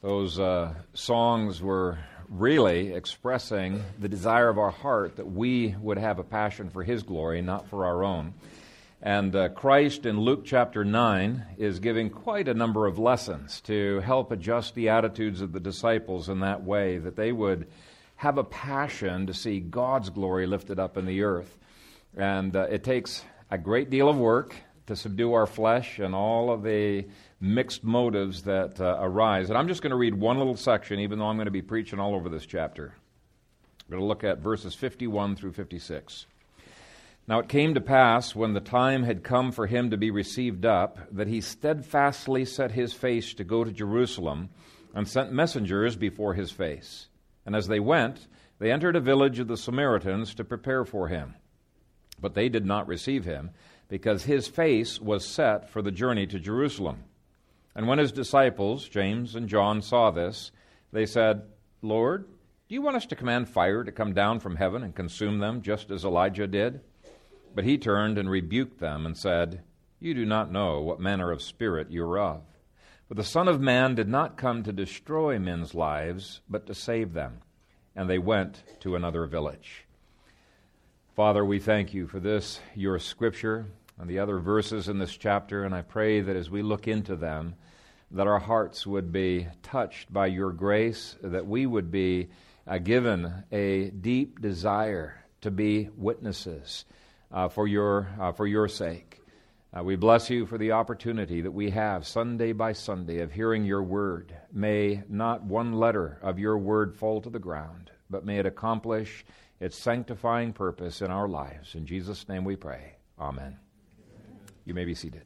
Those songs were really expressing the desire of our heart that we would have a passion for His glory, not for our own. And Christ in Luke chapter 9 is giving quite a number of lessons to help adjust the attitudes of the disciples in that way, that they would have a passion to see God's glory lifted up in the earth. And it takes a great deal of work to subdue our flesh and all of the mixed motives that arise. And I'm just going to read one little section, even though I'm going to be preaching all over this chapter. I'm going to look at verses 51 through 56. Now it came to pass, when the time had come for him to be received up, that he steadfastly set his face to go to Jerusalem, and sent messengers before his face. And as they went, they entered a village of the Samaritans to prepare for him. But they did not receive him, because his face was set for the journey to Jerusalem. And when his disciples, James and John, saw this, they said, "Lord, do you want us to command fire to come down from heaven and consume them, just as Elijah did?" But he turned and rebuked them and said, "You do not know what manner of spirit you are of. For the Son of Man did not come to destroy men's lives, but to save them." And they went to another village. Father, we thank you for this, your scripture, and the other verses in this chapter, and I pray that as we look into them, that our hearts would be touched by your grace, that we would be given a deep desire to be witnesses for your sake. We bless you for the opportunity that we have Sunday by Sunday of hearing your word. May not one letter of your word fall to the ground, but may it accomplish its sanctifying purpose in our lives. In Jesus' name we pray. Amen. You may be seated.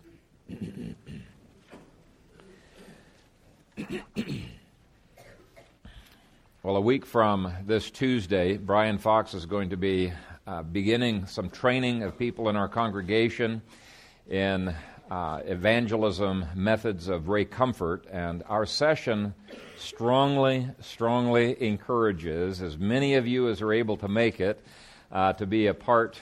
Well, a week from this Tuesday, Brian Fox is going to be beginning some training of people in our congregation in evangelism methods of Ray Comfort, and our session strongly encourages as many of you as are able to make it to be a part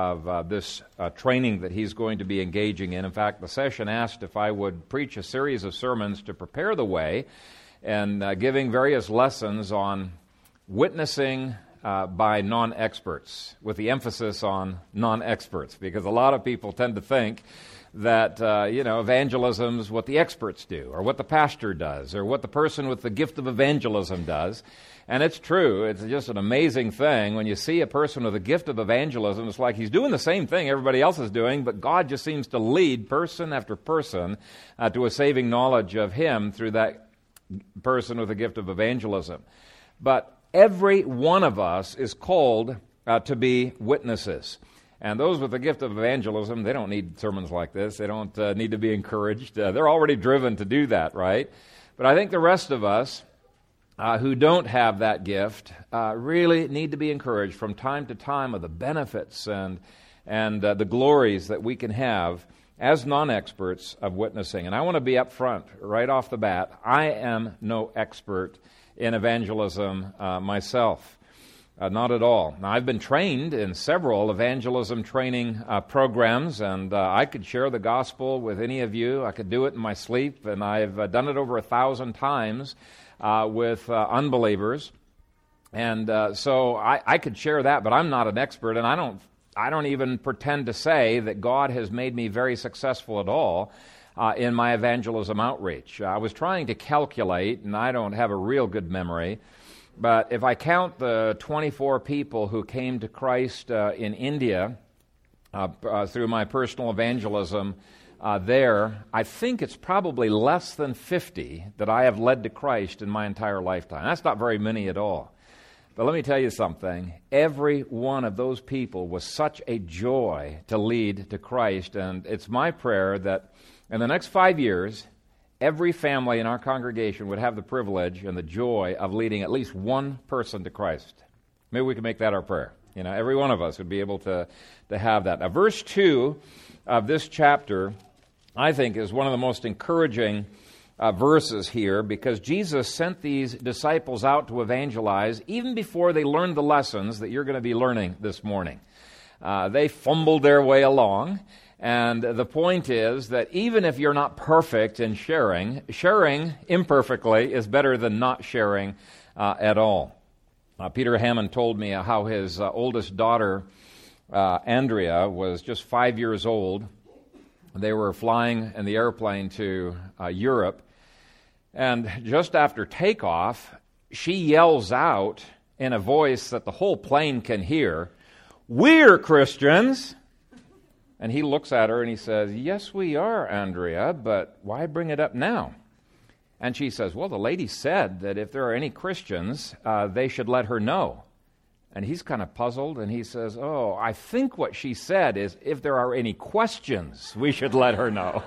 of this training that he's going to be engaging in. In fact, the session asked if I would preach a series of sermons to prepare the way, and giving various lessons on witnessing by non-experts, with the emphasis on non-experts, because a lot of people tend to think that, evangelism is what the experts do, or what the pastor does, or what the person with the gift of evangelism does. And it's true. It's just an amazing thing. When you see a person with a gift of evangelism, it's like he's doing the same thing everybody else is doing, but God just seems to lead person after person to a saving knowledge of Him through that person with a gift of evangelism. But every one of us is called to be witnesses. And those with the gift of evangelism, they don't need sermons like this. They don't need to be encouraged. They're already driven to do that, right? But I think the rest of us who don't have that gift really need to be encouraged from time to time of the benefits and the glories that we can have as non-experts of witnessing. And I want to be up front right off the bat. I am no expert in evangelism myself. Not at all. Now, I've been trained in several evangelism training programs, and I could share the gospel with any of you. I could do it in my sleep, and I've done it over 1,000 times with unbelievers. And so I could share that, but I'm not an expert, and I don't even pretend to say that God has made me very successful at all in my evangelism outreach. I was trying to calculate, and I don't have a real good memory, but if I count the 24 people who came to Christ in India through my personal evangelism there, I think it's probably less than 50 that I have led to Christ in my entire lifetime. That's not very many at all. But let me tell you something. Every one of those people was such a joy to lead to Christ, and it's my prayer that in the next 5 years, every family in our congregation would have the privilege and the joy of leading at least one person to Christ. Maybe we can make that our prayer. Every one of us would be able to have that. Now, verse 2 of this chapter, I think, is one of the most encouraging verses here, because Jesus sent these disciples out to evangelize even before they learned the lessons that you're going to be learning this morning. They fumbled their way along, And the point is that even if you're not perfect in sharing imperfectly is better than not sharing at all. Peter Hammond told me how his oldest daughter, Andrea, was just 5 years old. They were flying in the airplane to Europe, and just after takeoff, she yells out in a voice that the whole plane can hear, "We're Christians!" And he looks at her and he says, "Yes, we are, Andrea, but why bring it up now?" And she says, "Well, the lady said that if there are any Christians, they should let her know." And he's kind of puzzled, and he says, "Oh, I think what she said is if there are any questions, we should let her know."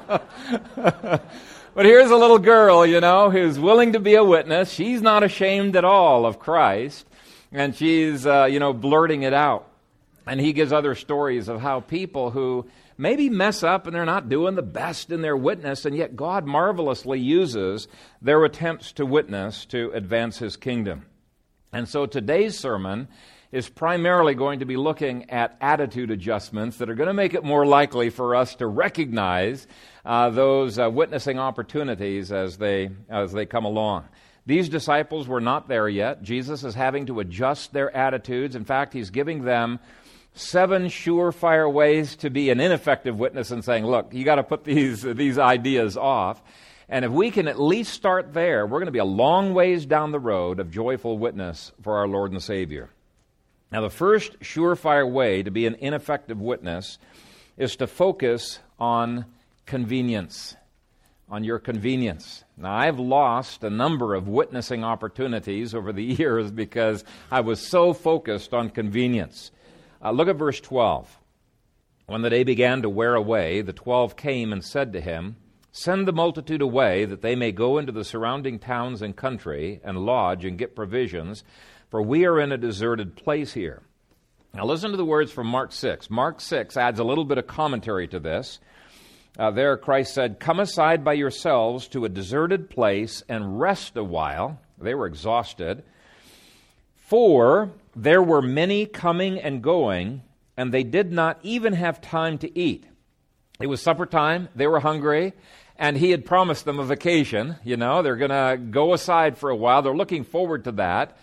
But here's a little girl, who's willing to be a witness. She's not ashamed at all of Christ, and she's, blurting it out. And he gives other stories of how people who maybe mess up and they're not doing the best in their witness, and yet God marvelously uses their attempts to witness to advance His kingdom. And so today's sermon is primarily going to be looking at attitude adjustments that are going to make it more likely for us to recognize those witnessing opportunities as they come along. These disciples were not there yet. Jesus is having to adjust their attitudes. In fact, He's giving them 7 surefire ways to be an ineffective witness and saying, look, you got to put these ideas off. And if we can at least start there, we're going to be a long ways down the road of joyful witness for our Lord and Savior. Now, the first surefire way to be an ineffective witness is to focus on convenience, on your convenience. Now, I've lost a number of witnessing opportunities over the years because I was so focused on convenience. Look at verse 12. When the day began to wear away, the 12 came and said to Him, "Send the multitude away, that they may go into the surrounding towns and country and lodge and get provisions, for we are in a deserted place here." Now listen to the words from Mark 6. Mark 6 adds a little bit of commentary to this. There Christ said, "Come aside by yourselves to a deserted place and rest a while." They were exhausted. "For there were many coming and going, and they did not even have time to eat." It was supper time, they were hungry, and He had promised them a vacation. They're going to go aside for a while. They're looking forward to that.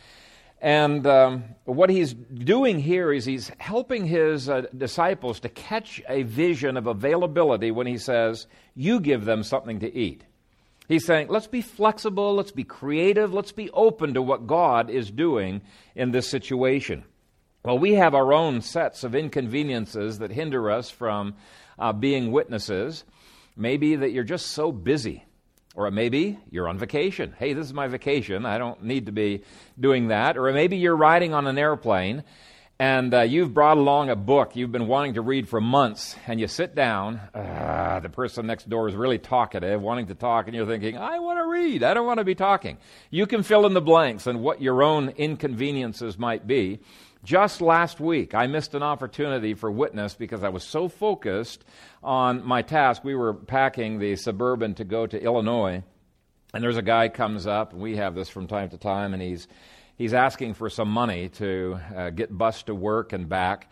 And what He's doing here is He's helping His disciples to catch a vision of availability when He says, you give them something to eat. He's saying, let's be flexible, let's be creative, let's be open to what God is doing in this situation. Well, we have our own sets of inconveniences that hinder us from being witnesses. Maybe that you're just so busy. Or maybe you're on vacation. Hey, this is my vacation. I don't need to be doing that. Or maybe you're riding on an airplane and you've brought along a book you've been wanting to read for months, and you sit down. The person next door is really talkative, wanting to talk, and you're thinking, I want to read. I don't want to be talking. You can fill in the blanks on what your own inconveniences might be. Just last week, I missed an opportunity for witness because I was so focused on my task. We were packing the Suburban to go to Illinois, and there's a guy comes up, and we have this from time to time, and he's asking for some money to get bused to work and back.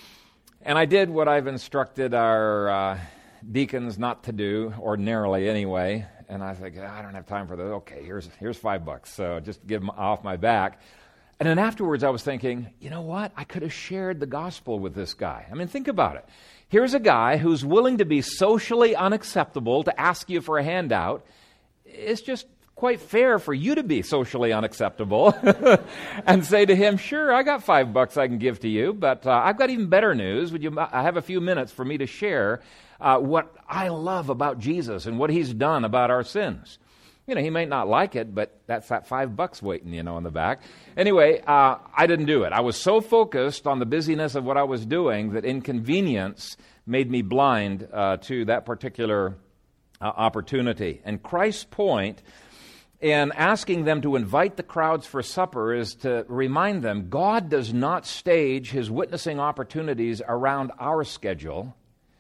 And I did what I've instructed our deacons not to do, ordinarily anyway, and I think, I don't have time for this. Okay, here's $5, so just give them off my back. And then afterwards I was thinking, you know what? I could have shared the gospel with this guy. I mean, think about it. Here's a guy who's willing to be socially unacceptable to ask you for a handout. It's just quite fair for you to be socially unacceptable and say to him, sure, I got $5 I can give to you, but I've got even better news. Would you have a few minutes for me to share what I love about Jesus and what He's done about our sins? He may not like it, but that's that $5 waiting, in the back. Anyway, I didn't do it. I was so focused on the busyness of what I was doing that inconvenience made me blind to that particular opportunity. And Christ's point in asking them to invite the crowds for supper is to remind them God does not stage His witnessing opportunities around our schedule.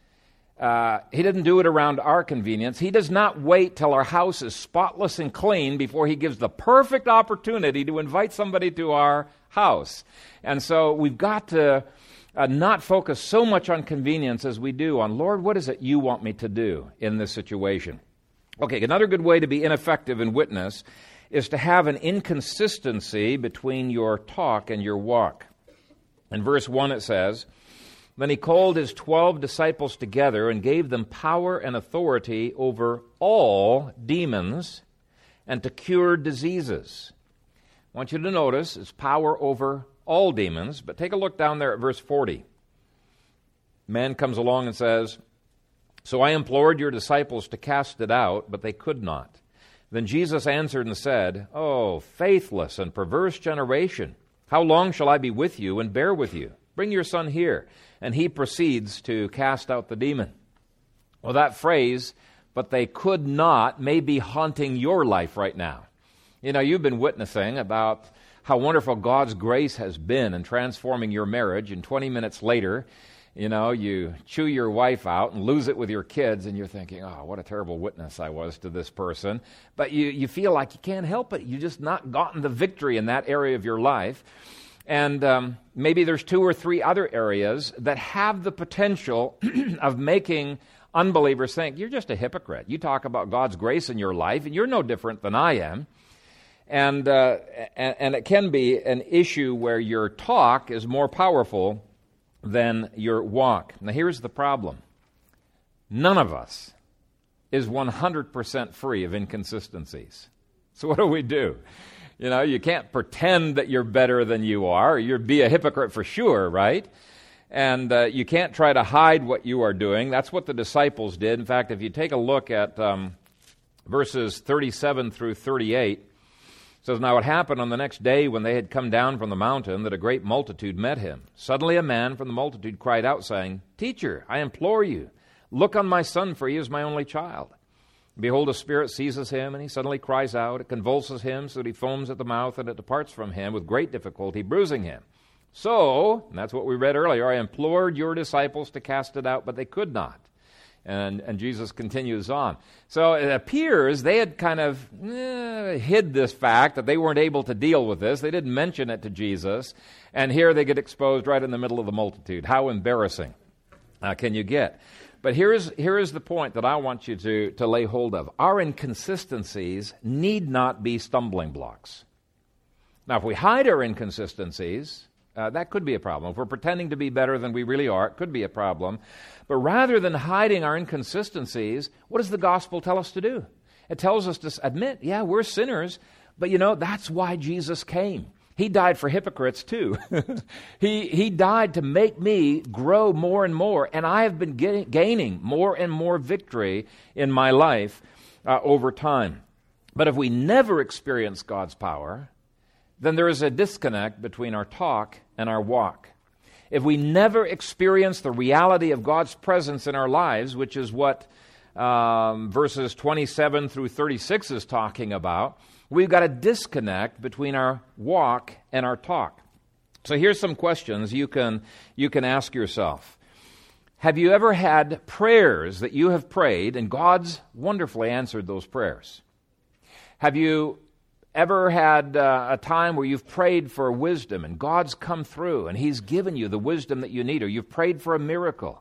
He didn't do it around our convenience. He does not wait till our house is spotless and clean before He gives the perfect opportunity to invite somebody to our house. And so we've got to not focus so much on convenience as we do on, Lord, what is it you want me to do in this situation? Okay, another good way to be ineffective in witness is to have an inconsistency between your talk and your walk. In verse 1 it says, "Then he called his 12 disciples together and gave them power and authority over all demons and to cure diseases." I want you to notice it's power over all demons, but take a look down there at verse 40. Man comes along and says, "So I implored your disciples to cast it out, but they could not." Then Jesus answered and said, "Oh, faithless and perverse generation, how long shall I be with you and bear with you? Bring your son here." And he proceeds to cast out the demon. Well, that phrase, "but they could not," may be haunting your life right now. You know, you've been witnessing about how wonderful God's grace has been in transforming your marriage, and 20 minutes later, you know, you chew your wife out and lose it with your kids, and you're thinking, "Oh, what a terrible witness I was to this person." But you feel like you can't help it. You've just not gotten the victory in that area of your life. And maybe there's 2 or 3 other areas that have the potential of making unbelievers think, "You're just a hypocrite. You talk about God's grace in your life, and you're no different than I am." And it can be an issue where your talk is more powerful than your walk. Now, here's the problem. None of us is 100% free of inconsistencies. So what do? You know, you can't pretend that you're better than you are. You'd be a hypocrite for sure, right? And you can't try to hide what you are doing. That's what the disciples did. In fact, if you take a look at verses 37 through 38, it says, "Now it happened on the next day when they had come down from the mountain that a great multitude met him. Suddenly a man from the multitude cried out, saying, 'Teacher, I implore you, look on my son, for he is my only child. Behold, a spirit seizes him, and he suddenly cries out. It convulses him so that he foams at the mouth, and it departs from him with great difficulty, bruising him. So,'" and that's what we read earlier, "'I implored your disciples to cast it out, but they could not.'" And Jesus continues on. So it appears they had kind of hid this fact that they weren't able to deal with this. They didn't mention it to Jesus. And here they get exposed right in the middle of the multitude. How embarrassing can you get? But here is the point that I want you to lay hold of. Our inconsistencies need not be stumbling blocks. Now, if we hide our inconsistencies, that could be a problem. If we're pretending to be better than we really are, it could be a problem. But rather than hiding our inconsistencies, what does the gospel tell us to do? It tells us to admit, yeah, we're sinners, but you know, that's why Jesus came. He died for hypocrites too. He died to make me grow more and more, and I have been gaining more and more victory in my life over time. But if we never experience God's power, then there is a disconnect between our talk and our walk. If we never experience the reality of God's presence in our lives, which is what verses 27 through 36 is talking about, we've got a disconnect between our walk and our talk. So here's some questions you can ask yourself. Have you ever had prayers that you have prayed and God's wonderfully answered those prayers? Have you ever had a time where you've prayed for wisdom and God's come through and He's given you the wisdom that you need, or you've prayed for a miracle?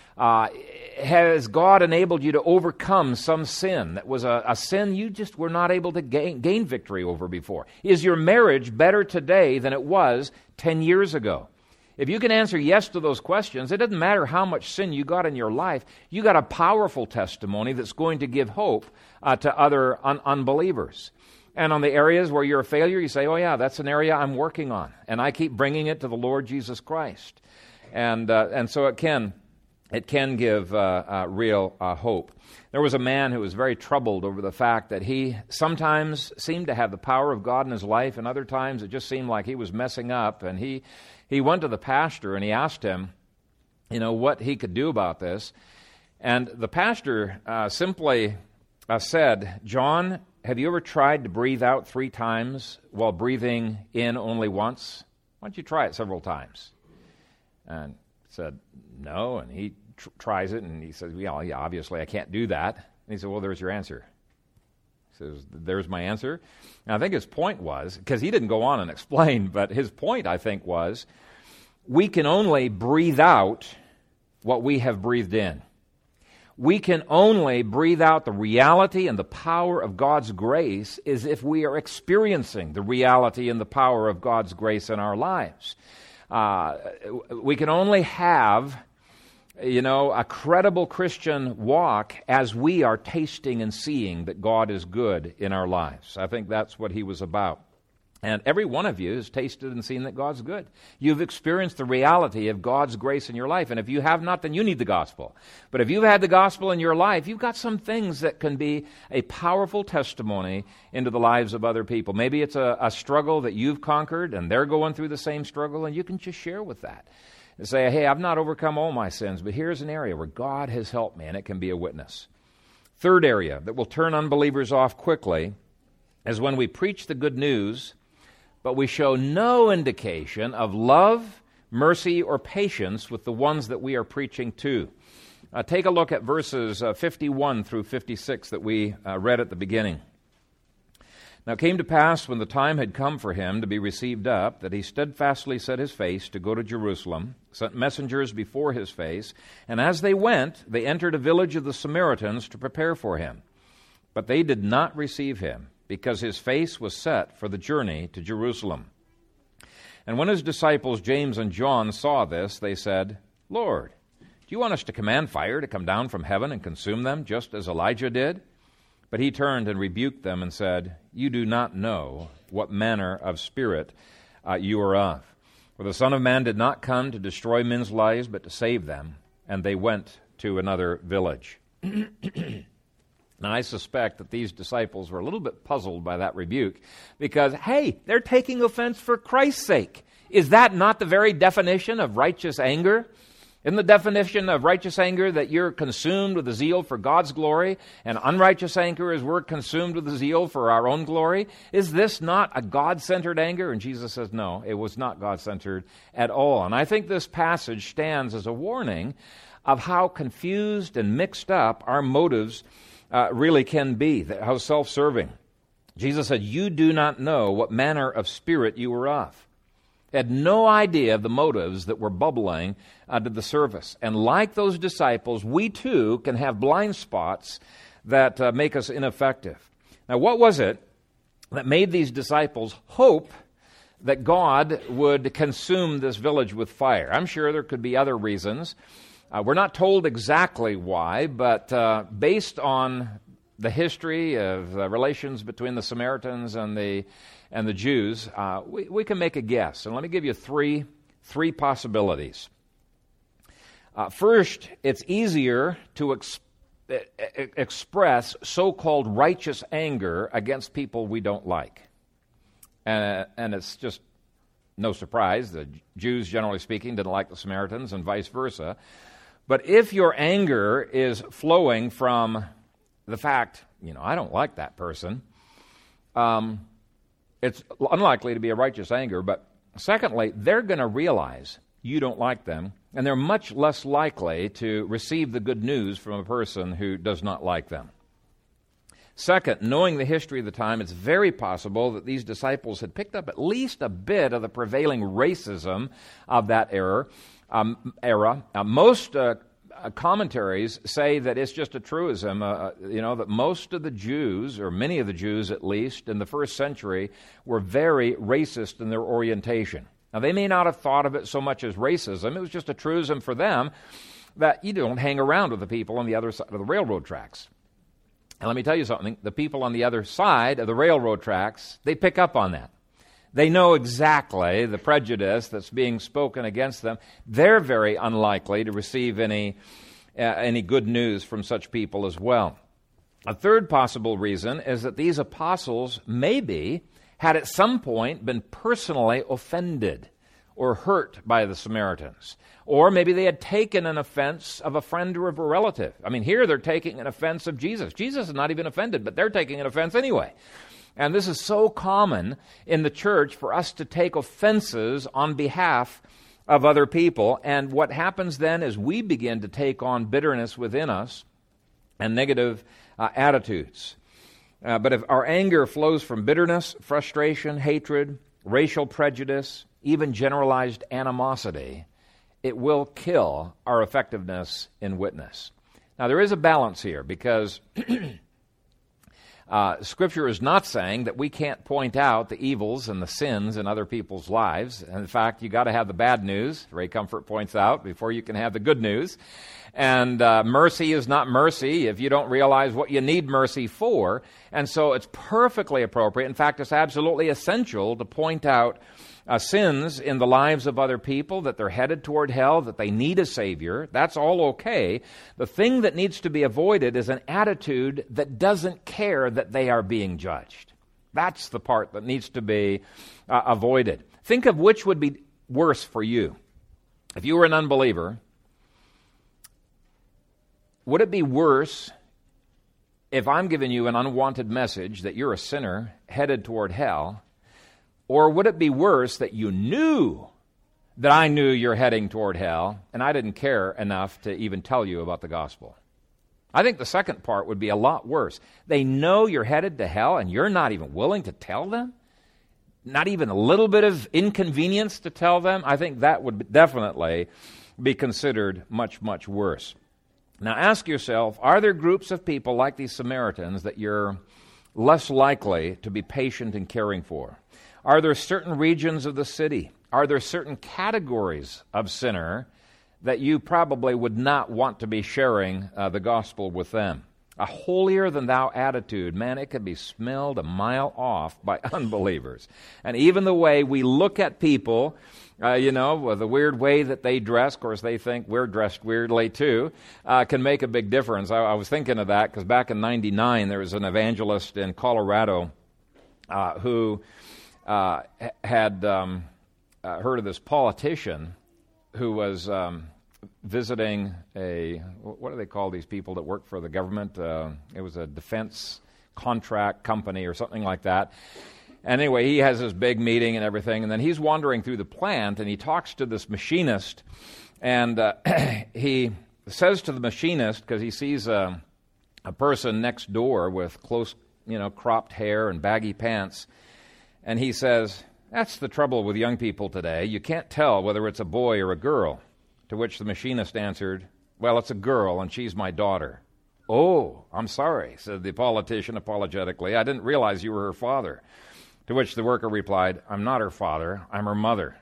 Has God enabled you to overcome some sin that was a sin you just were not able to gain victory over before? Is your marriage better today than it was 10 years ago? If you can answer yes to those questions, it doesn't matter how much sin you got in your life, you got a powerful testimony that's going to give hope to other unbelievers. And on the areas where you're a failure, you say, oh yeah, that's an area I'm working on, and I keep bringing it to the Lord Jesus Christ. And so it can give real hope. There was a man who was very troubled over the fact that he sometimes seemed to have the power of God in his life, and other times it just seemed like he was messing up. And he went to the pastor and he asked him, what he could do about this. And the pastor simply said, John, have you ever tried to breathe out 3 times while breathing in only once? Why don't you try it several times? And said, no, and he tries it, and he says, yeah, obviously I can't do that. And he said, well, there's your answer. He says, there's my answer. And I think his point was, because he didn't go on and explain, but his point, I think, was, we can only breathe out what we have breathed in. We can only breathe out the reality and the power of God's grace is if we are experiencing the reality and the power of God's grace in our lives. We can only have, a credible Christian walk as we are tasting and seeing that God is good in our lives. I think that's what he was about. And every one of you has tasted and seen that God's good. You've experienced the reality of God's grace in your life. And if you have not, then you need the gospel. But if you've had the gospel in your life, you've got some things that can be a powerful testimony into the lives of other people. Maybe it's a struggle that you've conquered and they're going through the same struggle, and you can just share with that. And say, hey, I've not overcome all my sins, but here's an area where God has helped me, and it can be a witness. Third area that will turn unbelievers off quickly is when we preach the good news, but we show no indication of love, mercy, or patience with the ones that we are preaching to. Take a look at verses 51 through 56 that we read at the beginning. Now it came to pass, when the time had come for him to be received up, that he steadfastly set his face to go to Jerusalem, sent messengers before his face, and as they went, they entered a village of the Samaritans to prepare for him. But they did not receive him, because his face was set for the journey to Jerusalem. And when his disciples James and John saw this, they said, Lord, do you want us to command fire to come down from heaven and consume them, just as Elijah did? But he turned and rebuked them and said, You do not know what manner of spirit you are of. For the Son of Man did not come to destroy men's lives, but to save them. And they went to another village. Now, I suspect that these disciples were a little bit puzzled by that rebuke because, hey, they're taking offense for Christ's sake. Is that not the very definition of righteous anger? Isn't the definition of righteous anger that you're consumed with the zeal for God's glory, and unrighteous anger is we're consumed with the zeal for our own glory? Is this not a God-centered anger? And Jesus says, no, it was not God-centered at all. And I think this passage stands as a warning of how confused and mixed up our motives really can be, how self-serving. Jesus said, you do not know what manner of spirit you were of. They had no idea of the motives that were bubbling to the surface. And like those disciples, we too can have blind spots that make us ineffective. Now, what was it that made these disciples hope that God would consume this village with fire? I'm sure there could be other reasons. We're not told exactly why, but based on the history of relations between the Samaritans and the Jews, we can make a guess. And let me give you three possibilities. First, it's easier to express so-called righteous anger against people we don't like. And it's just no surprise. The Jews, generally speaking, didn't like the Samaritans and vice versa. But if your anger is flowing from the fact, I don't like that person, it's unlikely to be a righteous anger. But secondly, they're going to realize you don't like them, and they're much less likely to receive the good news from a person who does not like them. Second, knowing the history of the time, it's very possible that these disciples had picked up at least a bit of the prevailing racism of that era. Most commentaries say that it's just a truism, that most of the Jews, or many of the Jews at least, in the first century were very racist in their orientation. Now, they may not have thought of it so much as racism. It was just a truism for them that you don't hang around with the people on the other side of the railroad tracks. And let me tell you something, the people on the other side of the railroad tracks, they pick up on that. They know exactly the prejudice that's being spoken against them. They're very unlikely to receive any good news from such people as well. A third possible reason is that these apostles maybe had at some point been personally offended or hurt by the Samaritans. Or maybe they had taken an offense of a friend or of a relative. I mean, here they're taking an offense of Jesus. Jesus is not even offended, but they're taking an offense anyway. And this is so common in the church for us to take offenses on behalf of other people. And what happens then is we begin to take on bitterness within us and negative attitudes. But if our anger flows from bitterness, frustration, hatred, racial prejudice, even generalized animosity, it will kill our effectiveness in witness. Now, there is a balance here because Scripture is not saying that we can't point out the evils and the sins in other people's lives. In fact, you got to have the bad news, Ray Comfort points out, before you can have the good news. And mercy is not mercy if you don't realize what you need mercy for. And so it's perfectly appropriate. In fact, it's absolutely essential to point out sins in the lives of other people, that they're headed toward hell, that they need a Savior. That's all okay. The thing that needs to be avoided is an attitude that doesn't care that they are being judged. That's the part that needs to be avoided. Think of which would be worse for you. If you were an unbeliever, would it be worse if I'm giving you an unwanted message that you're a sinner headed toward hell? Or would it be worse that you knew that I knew you're heading toward hell and I didn't care enough to even tell you about the gospel? I think the second part would be a lot worse. They know you're headed to hell and you're not even willing to tell them? Not even a little bit of inconvenience to tell them? I think that would definitely be considered much, much worse. Now ask yourself, are there groups of people like these Samaritans that you're less likely to be patient in caring for? Are there certain regions of the city? Are there certain categories of sinner that you probably would not want to be sharing the gospel with them? A holier-than-thou attitude, man, it can be smelled a mile off by unbelievers. And even the way we look at people, with the weird way that they dress, of course they think we're dressed weirdly too, can make a big difference. I was thinking of that because back in '99 there was an evangelist in Colorado who had heard of this politician who was visiting what do they call these people that work for the government? It was a defense contract company or something like that. And anyway, he has this big meeting and everything, and then he's wandering through the plant, and he talks to this machinist, and he says to the machinist, because he sees a person next door with close, cropped hair and baggy pants, and he says, "That's the trouble with young people today. You can't tell whether it's a boy or a girl." To which the machinist answered, "Well, it's a girl, and she's my daughter." "Oh, I'm sorry," said the politician apologetically. "I didn't realize you were her father." To which the worker replied, "I'm not her father, I'm her mother."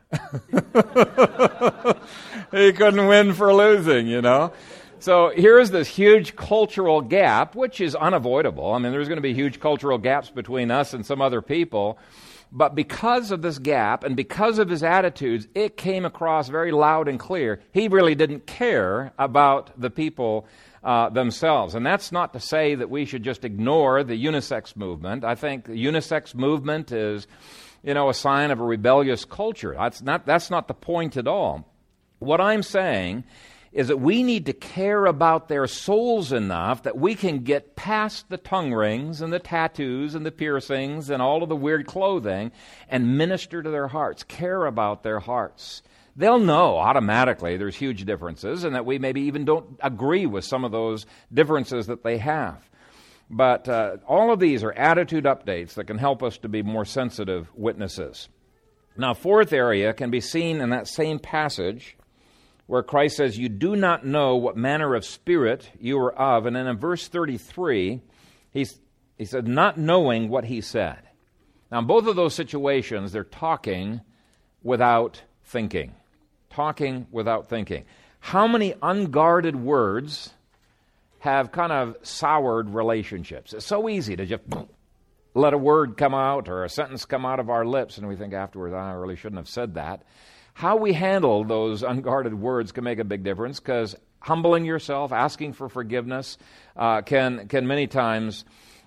He couldn't win for losing, So here's this huge cultural gap, which is unavoidable. I mean, there's going to be huge cultural gaps between us and some other people. But because of this gap and because of his attitudes, it came across very loud and clear. He really didn't care about the people themselves. And that's not to say that we should just ignore the unisex movement. I think the unisex movement is, a sign of a rebellious culture. That's not the point at all. What I'm saying is that we need to care about their souls enough that we can get past the tongue rings and the tattoos and the piercings and all of the weird clothing and minister to their hearts, care about their hearts. They'll know automatically there's huge differences and that we maybe even don't agree with some of those differences that they have. But all of these are attitude updates that can help us to be more sensitive witnesses. Now, fourth area can be seen in that same passage where Christ says, "You do not know what manner of spirit you are of." And then in verse 33, he said, not knowing what he said. Now, in both of those situations, they're talking without thinking. Talking without thinking. How many unguarded words have kind of soured relationships? It's so easy to just let a word come out or a sentence come out of our lips, and we think afterwards, I really shouldn't have said that. How we handle those unguarded words can make a big difference, because humbling yourself, asking for forgiveness can many times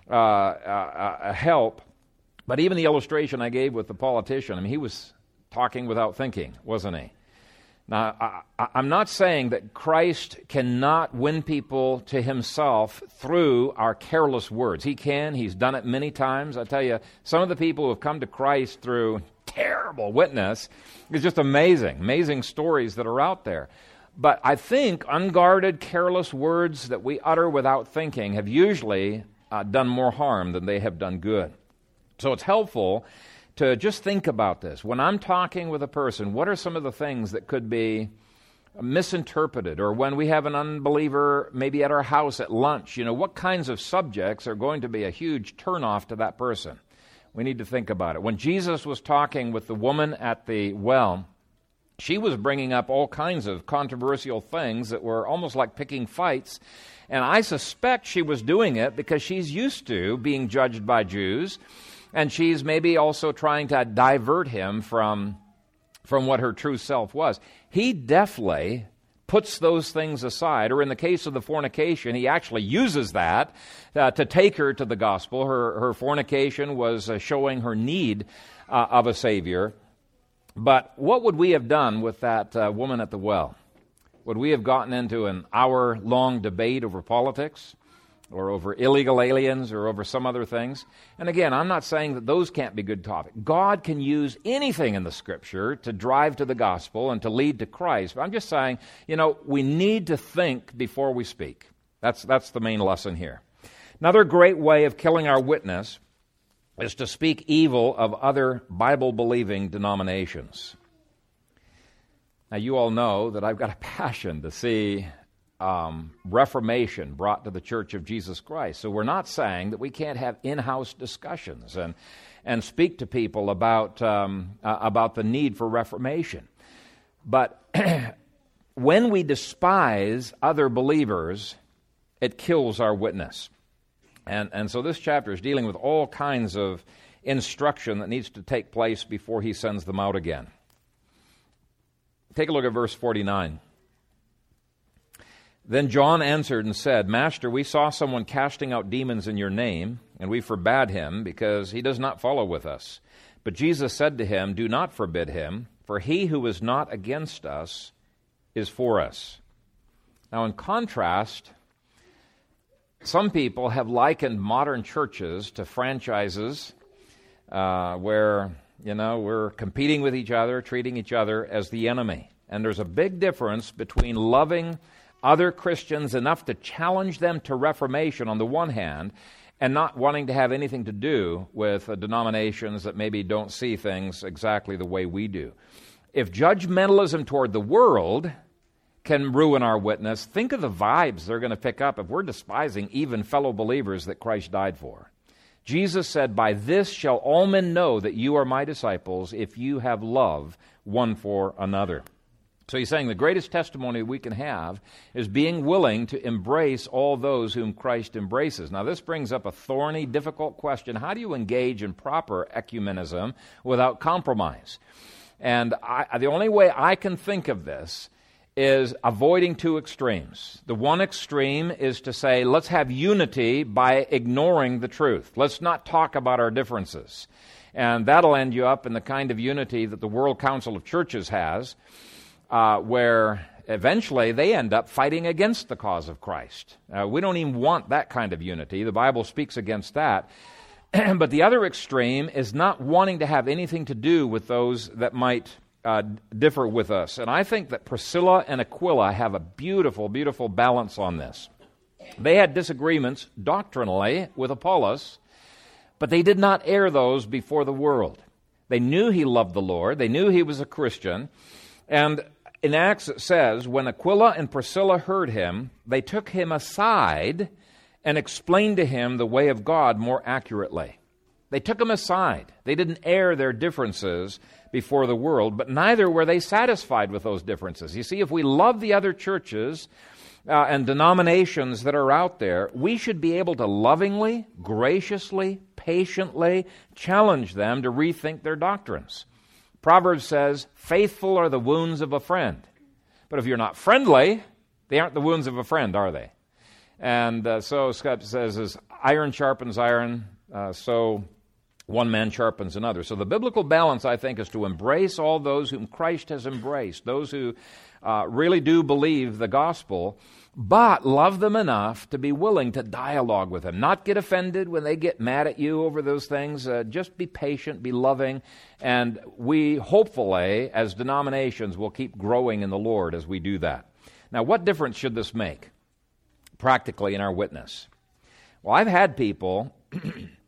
help. But even the illustration I gave with the politician, he was talking without thinking, wasn't he? Now, I'm not saying that Christ cannot win people to himself through our careless words. He can. He's done it many times. I tell you, some of the people who have come to Christ through terrible witness is just amazing stories that are out there. But I think unguarded, careless words that we utter without thinking have usually done more harm than they have done good. So it's helpful to just think about this. When I'm talking with a person, what are some of the things that could be misinterpreted? Or when we have an unbeliever maybe at our house at lunch, what kinds of subjects are going to be a huge turnoff to that person? We need to think about it. When Jesus was talking with the woman at the well, she was bringing up all kinds of controversial things that were almost like picking fights. And I suspect she was doing it because she's used to being judged by Jews. And she's maybe also trying to divert him from what her true self was. He definitely puts those things aside, or in the case of the fornication, he actually uses that to take her to the gospel. Her fornication was showing her need of a Savior. But what would we have done with that woman at the well? Would we have gotten into an hour-long debate over politics, or over illegal aliens, or over some other things? And again, I'm not saying that those can't be good topics. God can use anything in the Scripture to drive to the gospel and to lead to Christ. But I'm just saying, we need to think before we speak. That's the main lesson here. Another great way of killing our witness is to speak evil of other Bible-believing denominations. Now, you all know that I've got a passion to see reformation brought to the Church of Jesus Christ. So we're not saying that we can't have in-house discussions and speak to people about the need for reformation. But when we despise other believers, it kills our witness. And so this chapter is dealing with all kinds of instruction that needs to take place before he sends them out again. Take a look at verse 49. Then John answered and said, Master, we saw someone casting out demons in your name, and we forbade him, because he does not follow with us. But Jesus said to him, Do not forbid him, for he who is not against us is for us. Now, in contrast, some people have likened modern churches to franchises where, we're competing with each other, treating each other as the enemy. And there's a big difference between loving other Christians enough to challenge them to reformation on the one hand, and not wanting to have anything to do with denominations that maybe don't see things exactly the way we do. If judgmentalism toward the world can ruin our witness, think of the vibes they're going to pick up if we're despising even fellow believers that Christ died for. Jesus said, By this shall all men know that you are my disciples, if you have love one for another. So he's saying the greatest testimony we can have is being willing to embrace all those whom Christ embraces. Now, this brings up a thorny, difficult question. How do you engage in proper ecumenism without compromise? And the only way I can think of this is avoiding two extremes. The one extreme is to say, let's have unity by ignoring the truth. Let's not talk about our differences. And that'll end you up in the kind of unity that the World Council of Churches has, where eventually they end up fighting against the cause of Christ. We don't even want that kind of unity. The Bible speaks against that. But the other extreme is not wanting to have anything to do with those that might differ with us. And I think that Priscilla and Aquila have a beautiful, beautiful balance on this. They had disagreements doctrinally with Apollos, but they did not air those before the world. They knew he loved the Lord. They knew he was a Christian. And in Acts it says, when Aquila and Priscilla heard him, they took him aside and explained to him the way of God more accurately. They took him aside. They didn't air their differences before the world, but neither were they satisfied with those differences. You see, if we love the other churches and denominations that are out there, we should be able to lovingly, graciously, patiently challenge them to rethink their doctrines. Proverbs says, faithful are the wounds of a friend. But if you're not friendly, they aren't the wounds of a friend, are they? And so Scott says, as iron sharpens iron, so one man sharpens another. So the biblical balance, I think, is to embrace all those whom Christ has embraced, those who really do believe the gospel, but love them enough to be willing to dialogue with them. Not get offended when they get mad at you over those things. Just be patient, be loving, and we hopefully, as denominations, will keep growing in the Lord as we do that. Now, what difference should this make practically in our witness? Well, I've had people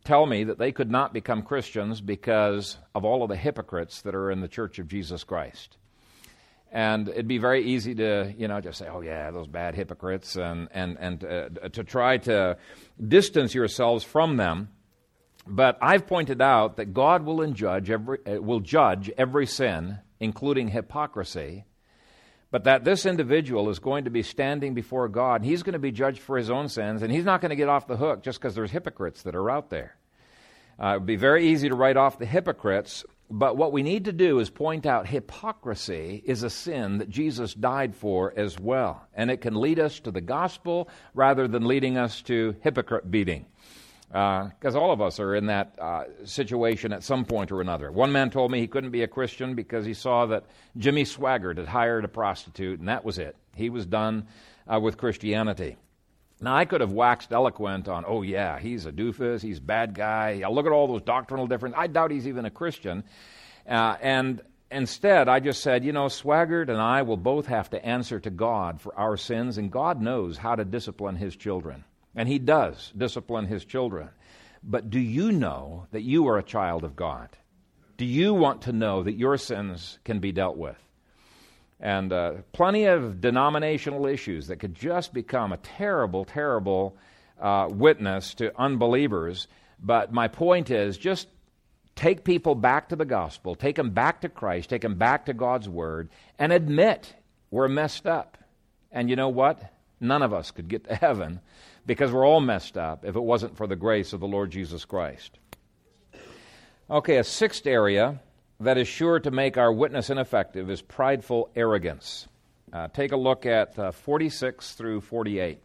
tell me that they could not become Christians because of all of the hypocrites that are in the Church of Jesus Christ. And it'd be very easy to, just say, oh yeah, those bad hypocrites, and to try to distance yourselves from them. But I've pointed out that God will judge every sin, including hypocrisy, but that this individual is going to be standing before God. He's going to be judged for his own sins, and he's not going to get off the hook just because there's hypocrites that are out there. It would be very easy to write off the hypocrites, but what we need to do is point out hypocrisy is a sin that Jesus died for as well, and it can lead us to the gospel rather than leading us to hypocrite beating. Because all of us are in that situation at some point or another. One man told me he couldn't be a Christian because he saw that Jimmy Swaggart had hired a prostitute, and that was it. He was done with Christianity. Now, I could have waxed eloquent on, oh yeah, he's a doofus, he's a bad guy, look at all those doctrinal differences. I doubt he's even a Christian. And instead, I just said, Swaggart and I will both have to answer to God for our sins, and God knows how to discipline his children. And he does discipline his children. But do you know that you are a child of God? Do you want to know that your sins can be dealt with? And plenty of denominational issues that could just become a terrible, terrible witness to unbelievers. But my point is, just take people back to the gospel, take them back to Christ, take them back to God's Word, and admit we're messed up. And you know what? None of us could get to heaven because we're all messed up if it wasn't for the grace of the Lord Jesus Christ. Okay, a sixth area that is sure to make our witness ineffective is prideful arrogance. Take a look at 46 through 48.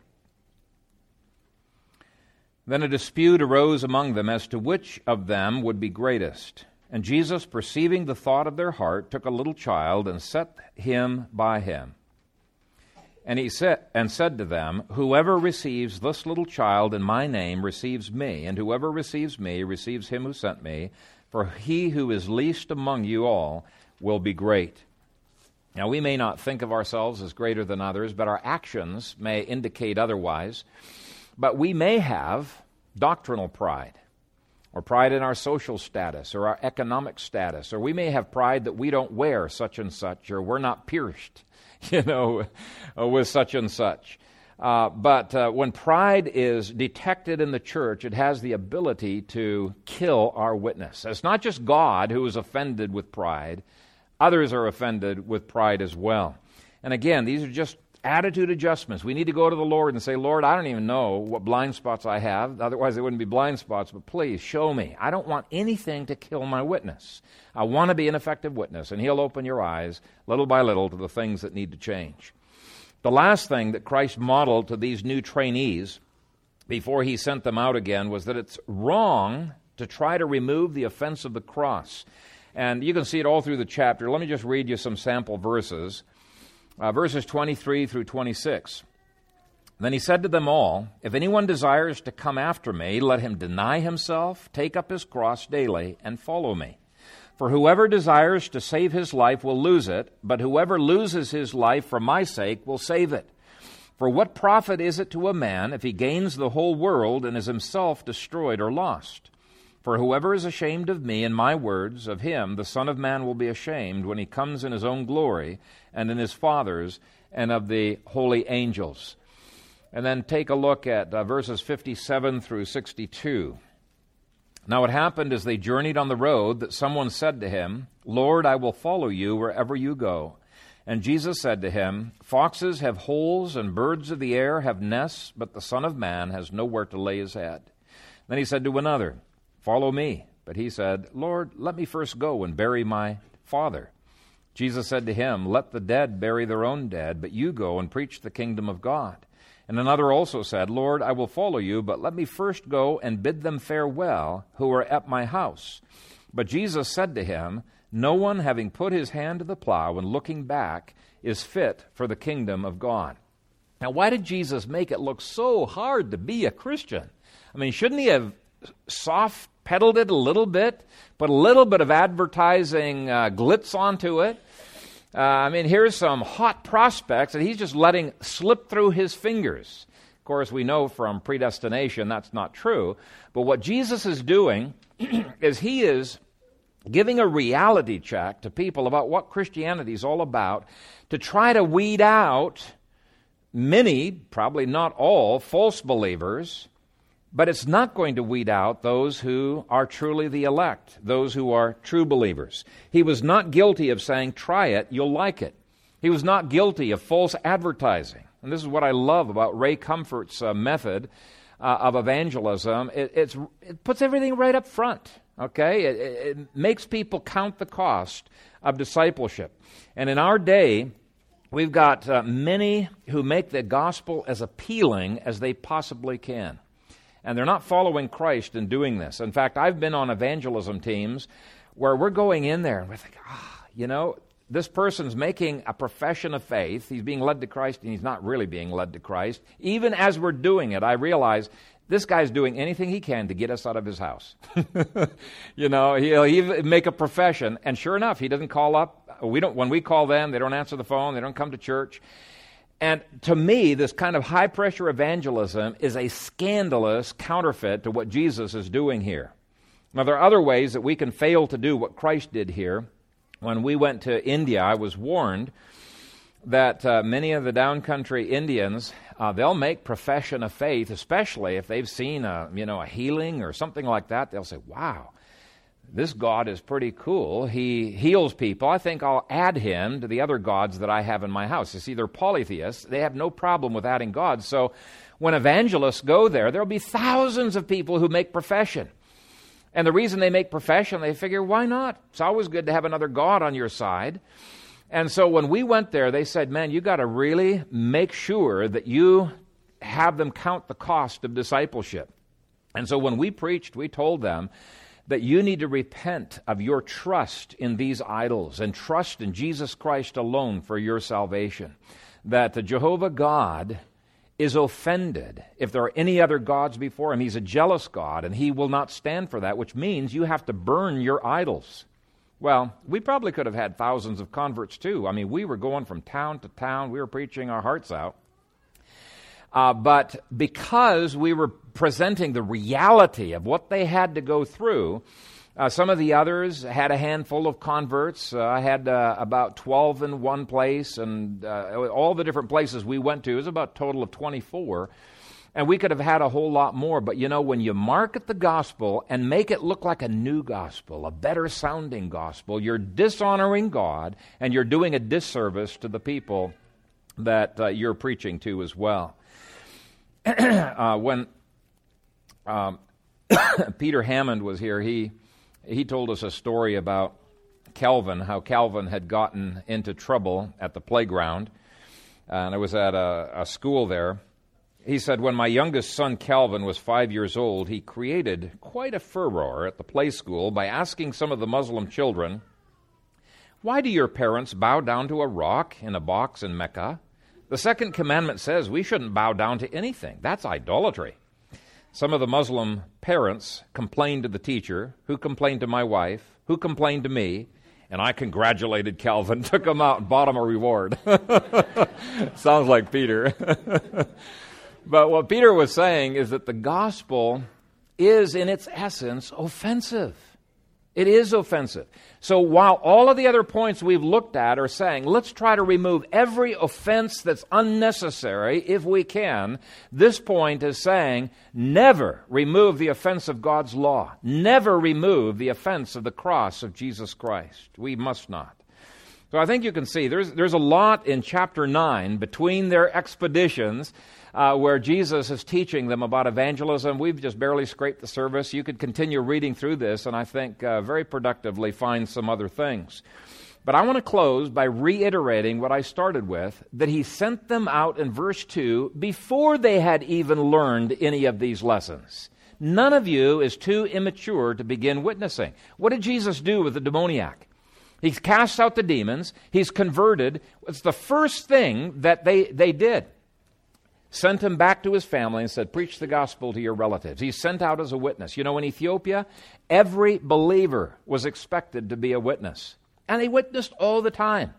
Then a dispute arose among them as to which of them would be greatest. And Jesus, perceiving the thought of their heart, took a little child and set him by him. And he said to them, whoever receives this little child in my name receives me, and whoever receives me receives him who sent me. For he who is least among you all will be great. Now, we may not think of ourselves as greater than others, but our actions may indicate otherwise. But we may have doctrinal pride, or pride in our social status, or our economic status, or we may have pride that we don't wear such and such, or we're not pierced, with such and such. But when pride is detected in the church, it has the ability to kill our witness. It's not just God who is offended with pride. Others are offended with pride as well. And again, these are just attitude adjustments. We need to go to the Lord and say, Lord, I don't even know what blind spots I have. Otherwise, they wouldn't be blind spots. But please, show me. I don't want anything to kill my witness. I want to be an effective witness. And He'll open your eyes, little by little, to the things that need to change. The last thing that Christ modeled to these new trainees before He sent them out again was that it's wrong to try to remove the offense of the cross. And you can see it all through the chapter. Let me just read you some sample verses. Verses 23 through 26. Then He said to them all, if anyone desires to come after me, let him deny himself, take up his cross daily, and follow me. For whoever desires to save his life will lose it, but whoever loses his life for my sake will save it. For what profit is it to a man if he gains the whole world and is himself destroyed or lost? For whoever is ashamed of me and my words, of him the Son of Man will be ashamed when He comes in His own glory and in His Father's and of the holy angels. And then take a look at verses 57 through 62. Now it happened as they journeyed on the road that someone said to Him, Lord, I will follow you wherever you go. And Jesus said to him, foxes have holes and birds of the air have nests, but the Son of Man has nowhere to lay His head. Then He said to another, follow me. But he said, Lord, let me first go and bury my father. Jesus said to him, let the dead bury their own dead, but you go and preach the kingdom of God. And another also said, Lord, I will follow you, but let me first go and bid them farewell who are at my house. But Jesus said to him, no one having put his hand to the plow and looking back is fit for the kingdom of God. Now, why did Jesus make it look so hard to be a Christian? I mean, shouldn't He have soft-pedaled it a little bit, put a little bit of advertising glitz onto it? Here's some hot prospects that He's just letting slip through His fingers. Of course, we know from predestination that's not true. But what Jesus is doing is he is giving a reality check to people about what Christianity is all about to try to weed out many, probably not all, false believers, but it's not going to weed out those who are truly the elect, those who are true believers. He was not guilty of saying, try it, you'll like it. He was not guilty of false advertising. And this is what I love about Ray Comfort's method of evangelism. It puts everything right up front, okay? It makes people count the cost of discipleship. And in our day, we've got many who make the gospel as appealing as they possibly can. And they're not following Christ in doing this. In fact, I've been on evangelism teams where we're going in there and we're thinking, this person's making a profession of faith. He's being led to Christ, and he's not really being led to Christ. Even as we're doing it, I realize this guy's doing anything he can to get us out of his house. He'll even make a profession, and sure enough, he doesn't call up. When we call them, they don't answer the phone, they don't come to church. And to me, this kind of high-pressure evangelism is a scandalous counterfeit to what Jesus is doing here. Now, there are other ways that we can fail to do what Christ did here. When we went to India, I was warned that many of the downcountry Indians, they'll make profession of faith, especially if they've seen a healing or something like that. They'll say, wow, this God is pretty cool. He heals people. I think I'll add him to the other gods that I have in my house. You see, they're polytheists. They have no problem with adding gods. So when evangelists go there'll be thousands of people who make profession. And the reason they make profession, they figure, why not? It's always good to have another God on your side. And so when we went there, they said, man, you got to really make sure that you have them count the cost of discipleship. And so when we preached, we told them that you need to repent of your trust in these idols and trust in Jesus Christ alone for your salvation. That the Jehovah God is offended if there are any other gods before him. He's a jealous God, and he will not stand for that, which means you have to burn your idols. Well, we probably could have had thousands of converts too. I mean, we were going from town to town. We were preaching our hearts out. But because we were presenting the reality of what they had to go through, some of the others had a handful of converts. I had about 12 in one place, and all the different places we went to, it was about a total of 24. And we could have had a whole lot more. But when you market the gospel and make it look like a new gospel, a better sounding gospel, you're dishonoring God, and you're doing a disservice to the people that you're preaching to as well. When Peter Hammond was here, he told us a story about Calvin, how Calvin had gotten into trouble at the playground. And I was at a school there. He said, when my youngest son Calvin was 5 years old, he created quite a furor at the play school by asking some of the Muslim children, why do your parents bow down to a rock in a box in Mecca? The second commandment says we shouldn't bow down to anything. That's idolatry. Some of the Muslim parents complained to the teacher, who complained to my wife, who complained to me, and I congratulated Calvin, took him out and bought him a reward. Sounds like Peter. But what Peter was saying is that the gospel is, in its essence, offensive. It is offensive. So while all of the other points we've looked at are saying, let's try to remove every offense that's unnecessary if we can, this point is saying, never remove the offense of God's law. Never remove the offense of the cross of Jesus Christ. We must not. So I think you can see there's a lot in chapter 9 between their expeditions where Jesus is teaching them about evangelism. We've just barely scraped the surface. You could continue reading through this and I think very productively find some other things. But I want to close by reiterating what I started with, that he sent them out in verse 2 before they had even learned any of these lessons. None of you is too immature to begin witnessing. What did Jesus do with the demoniac? He's cast out the demons. He's converted. It's the first thing that they did. Sent him back to his family and said, preach the gospel to your relatives. He's sent out as a witness. In Ethiopia, every believer was expected to be a witness. And they witnessed all the time.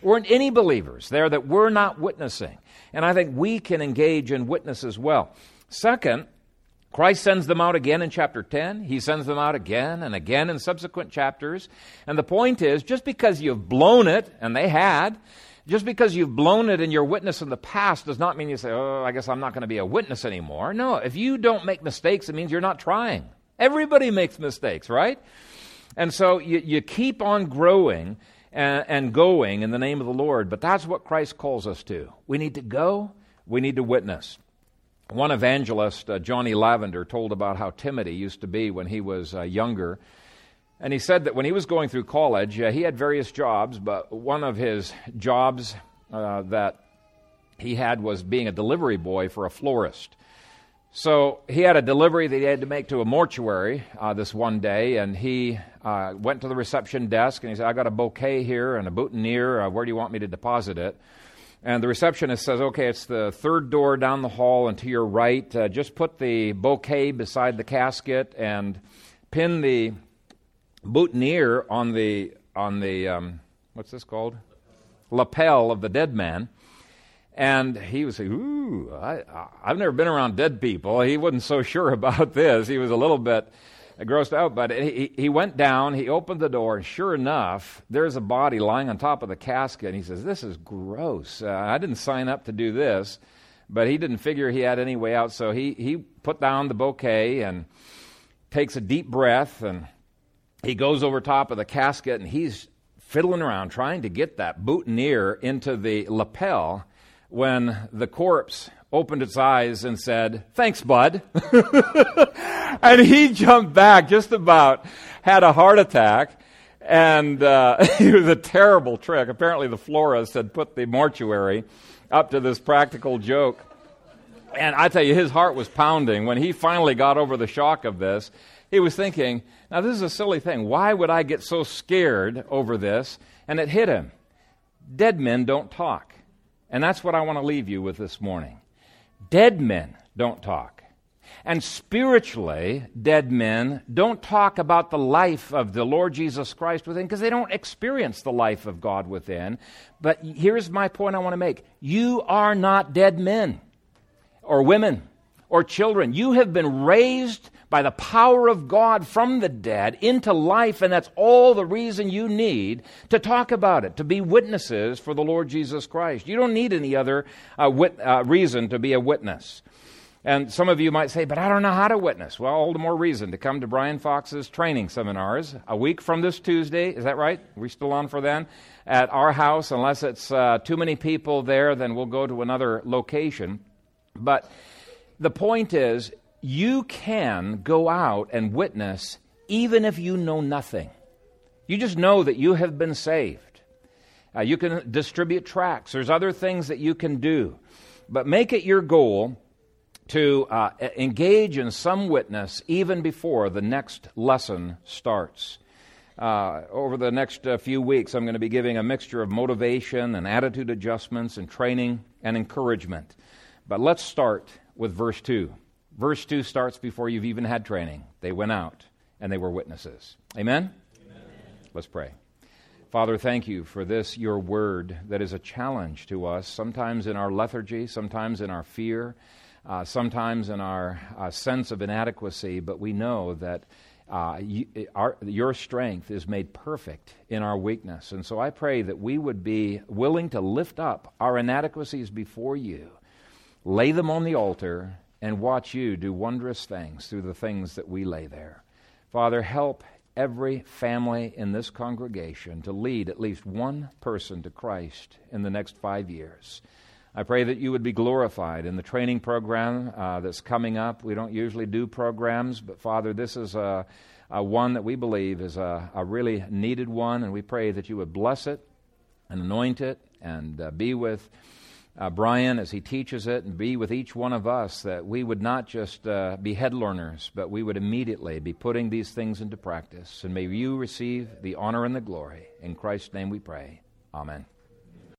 weren't any believers there that were not witnessing. And I think we can engage in witness as well. Second, Christ sends them out again in chapter 10. He sends them out again and again in subsequent chapters. And the point is, just because you've blown it, and they had, just because you've blown it in your witness in the past does not mean you say, oh, I guess I'm not going to be a witness anymore. No, if you don't make mistakes, it means you're not trying. Everybody makes mistakes, right? And so you keep on growing and going in the name of the Lord. But that's what Christ calls us to. We need to go. We need to witness. One evangelist, Johnny Lavender, told about how timid he used to be when he was younger. And he said that when he was going through college, he had various jobs, but one of his jobs that he had was being a delivery boy for a florist. So he had a delivery that he had to make to a mortuary this one day, and he went to the reception desk, and he said, I got a bouquet here and a boutonniere. Where do you want me to deposit it? And the receptionist says, okay, it's the third door down the hall and to your right. Just put the bouquet beside the casket and pin the boutonniere on the what's this called? Lapel of the dead man. And he was saying, ooh, I've never been around dead people. He wasn't so sure about this. He was a little bit grossed out. But he went down, he opened the door, and sure enough, there's a body lying on top of the casket. And he says, this is gross. I didn't sign up to do this. But he didn't figure he had any way out. So he put down the bouquet and takes a deep breath, and he goes over top of the casket, and he's fiddling around trying to get that boutonniere into the lapel when the corpse opened its eyes and said, thanks, bud. And he jumped back, just about had a heart attack, and it was a terrible trick. Apparently the florist had put the mortuary up to this practical joke. And I tell you, his heart was pounding. When he finally got over the shock of this, he was thinking, now this is a silly thing. Why would I get so scared over this? And it hit him. Dead men don't talk. And that's what I want to leave you with this morning. Dead men don't talk. And spiritually, dead men don't talk about the life of the Lord Jesus Christ within because they don't experience the life of God within. But here's my point I want to make. You are not dead men or women or children. You have been raised by the power of God from the dead into life, and that's all the reason you need to talk about it, to be witnesses for the Lord Jesus Christ. You don't need any other reason to be a witness. And some of you might say, but I don't know how to witness. Well, all the more reason to come to Brian Fox's training seminars a week from this Tuesday. Is that right? Are we still on for then? At our house, unless it's too many people there, then we'll go to another location. But the point is, you can go out and witness even if you know nothing. You just know that you have been saved. You can distribute tracts. There's other things that you can do. But make it your goal to engage in some witness even before the next lesson starts. Over the next few weeks, I'm going to be giving a mixture of motivation and attitude adjustments and training and encouragement. But let's start with verse 2. Verse 2 starts before you've even had training. They went out and they were witnesses. Amen? Amen. Let's pray. Father, thank you for this, your word, that is a challenge to us, sometimes in our lethargy, sometimes in our fear, sometimes in our sense of inadequacy, but we know that your strength is made perfect in our weakness. And so I pray that we would be willing to lift up our inadequacies before you, lay them on the altar, and watch you do wondrous things through the things that we lay there. Father, help every family in this congregation to lead at least one person to Christ in the next 5 years. I pray that you would be glorified in the training program that's coming up. We don't usually do programs, but Father, this is a one that we believe is a really needed one, and we pray that you would bless it and anoint it and be with Brian as he teaches it, and be with each one of us, that we would not just be head learners, but we would immediately be putting these things into practice. And may you receive the honor and the glory. In Christ's name we pray. Amen.